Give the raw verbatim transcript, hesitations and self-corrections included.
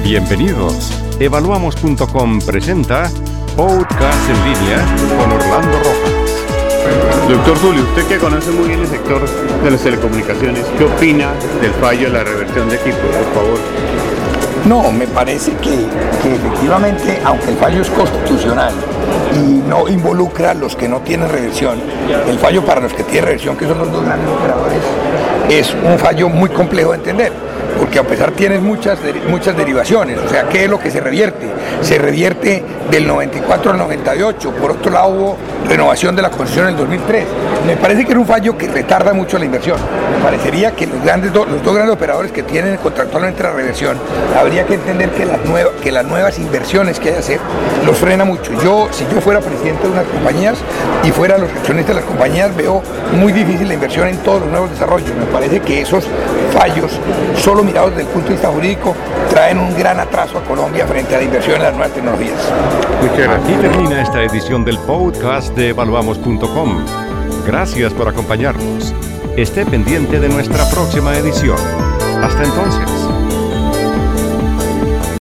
Bienvenidos. Evaluamos punto com presenta Podcast en línea con Orlando Rojas. Doctor Tulio, usted que conoce muy bien el sector de las telecomunicaciones, ¿qué opina del fallo de la reversión de equipos, por favor? No, me parece que, que efectivamente, aunque el fallo es constitucional y no involucra a los que no tienen reversión, el fallo para los que tienen reversión, que son los dos grandes operadores, es un fallo muy complejo de entender, porque a pesar tienes muchas, muchas derivaciones. O sea, ¿qué es lo que se revierte? Se revierte del noventa y cuatro al noventa y ocho, por otro lado hubo renovación de la concesión en el dos mil tres. Me parece que era un fallo que retarda mucho la inversión. Me parecería que los, grandes do, los dos grandes operadores que tienen contractualmente la reversión, habría que entender que las, nueva, que las nuevas inversiones que hay que hacer los frena mucho. Yo, si yo fuera presidente de unas compañías y fuera los accionistas de las compañías, veo muy difícil la inversión en todos los nuevos desarrollos. Me parece que esos fallos, solo mirados desde el punto de vista jurídico, traen un gran atraso a Colombia frente a la inversión en las nuevas tecnologías. Aquí termina esta edición del podcast de Evaluamos punto com. Gracias por acompañarnos. Esté pendiente de nuestra próxima edición. Hasta entonces.